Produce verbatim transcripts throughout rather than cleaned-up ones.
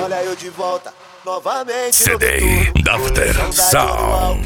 Olha eu de volta, novamente. C D Dafter Sound.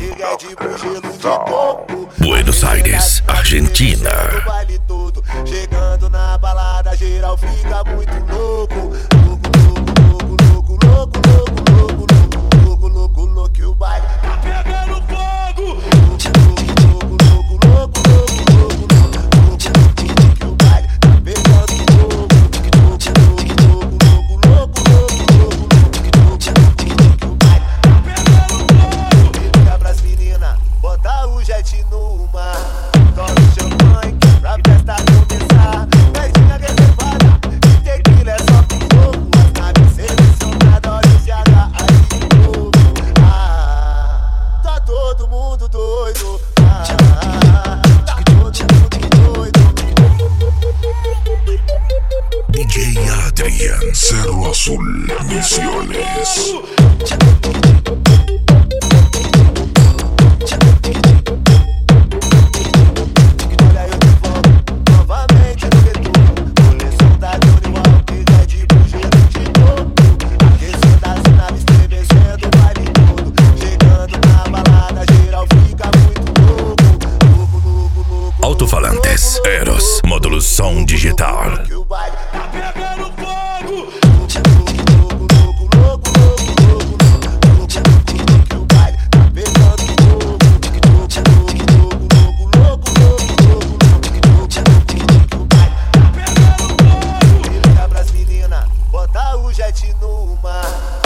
Buenos Aires, Argentina. Chegando na balada, geral fica muito louco. Louco, louco, louco, louco, louco, louco, louco, louco, louco, louco, que o baile tá pegando fogo. Louco, louco, louco, louco, louco, louco, louco, que o baile tá pegando fogo. Louco, louco, louco, louco, louco, que o baile tá pegando fogo. Liga pras meninas, bota o jet no mar. Toma o champanhe pra festa começar. Festinha reservada, de tequila é só com fogo. As naves selecionadas, olha o C H aí de novo. Ah, tá todo mundo doido. Ah, tá todo mundo doido. D J Adrian, Cerro Azul, Misiones. Alto-falantes, Eros, módulo som digital. Que o baile tá pegando fogo. Que o baile tá pegando fogo. Que o baile tá pegando fogo. Liga pras meninas, bota o jet no mar.